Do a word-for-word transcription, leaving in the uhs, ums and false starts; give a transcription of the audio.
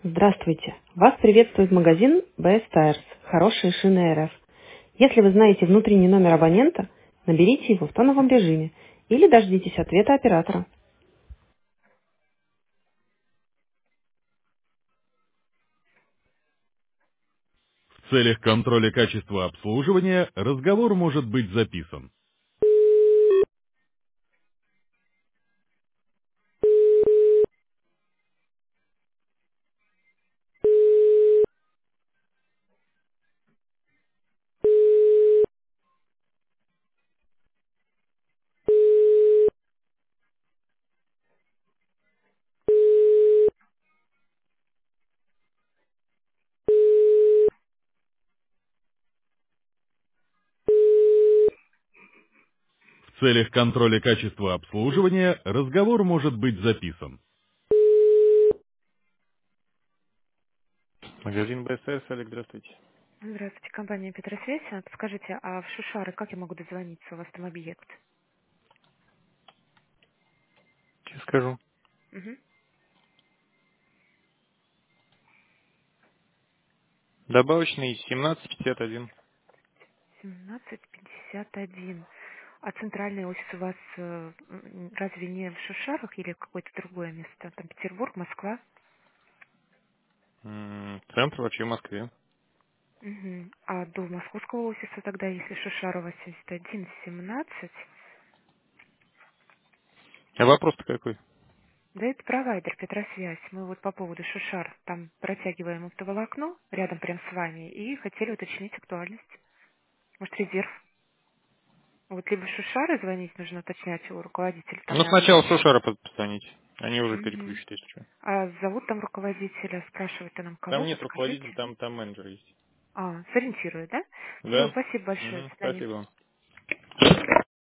Здравствуйте! Вас приветствует магазин Best Tires «Хорошие шины эр эф». Если вы знаете внутренний номер абонента, наберите его в тоновом режиме или дождитесь ответа оператора. В целях контроля качества обслуживания разговор может быть записан. В целях контроля качества обслуживания разговор может быть записан. Магазин БСС, Олег, здравствуйте. Здравствуйте, компания Петросвязь. А, Подскажите, а в Шушары как я могу дозвониться? У вас там объект? Сейчас скажу. Угу. Добавочный семнадцать пятьдесят один. семнадцать пятьдесят один. А центральный офис у вас э, м, разве не в Шушарах или какое-то другое место? Там Петербург, Москва? М, Центр вообще в Москве. Угу. А до московского офиса тогда, если Шушара восемьдесят один семнадцать, А вопрос-то какой? да это провайдер Петросвязь. Мы вот по поводу Шушар там протягиваем оптоволокно рядом прям с вами и хотели уточнить актуальность. Может, резерв? Вот либо Шушары звонить нужно уточнять у руководителя, там Ну, на сначала объект. Шушара под- позвоните. Они уже Угу. переключат, если что. А зовут там руководителя, спрашивать-то нам Там кого, нет руководителя, подскажите. там, там менеджер есть. А, сориентирует, да? Все, Да? спасибо большое, до Мгм, свидания. спасибо вам.